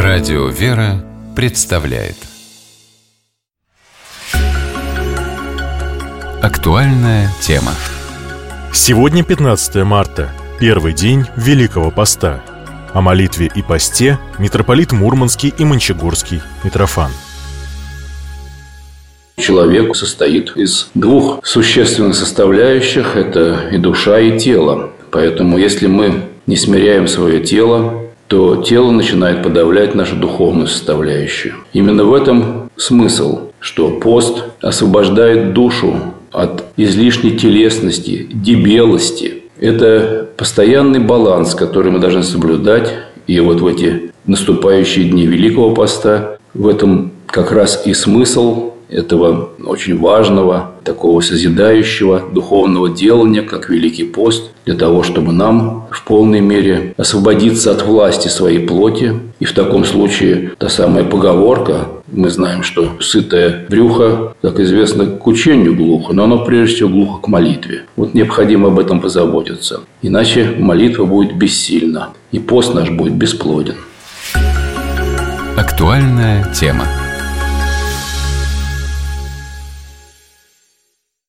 Радио «Вера» представляет актуальная тема. Сегодня 15 марта, первый день Великого Поста. О молитве и посте митрополит Мурманский и Мончегорский Митрофан. Человек состоит из двух существенных составляющих – это и душа, и тело. Поэтому, если мы не смиряем свое тело, то тело начинает подавлять нашу духовную составляющую. Именно в этом смысл, что пост освобождает душу от излишней телесности, дебелости. Это постоянный баланс, который мы должны соблюдать. И вот в эти наступающие дни Великого Поста в этом как раз и смысл этого очень важного, такого созидающего духовного делания, как Великий Пост, для того, чтобы нам в полной мере освободиться от власти своей плоти. И в таком случае та самая поговорка, мы знаем, что сытое брюхо, как известно, к учению глухо, но оно прежде всего глухо к молитве. Вот необходимо об этом позаботиться. Иначе молитва будет бессильна, и пост наш будет бесплоден. Актуальная тема.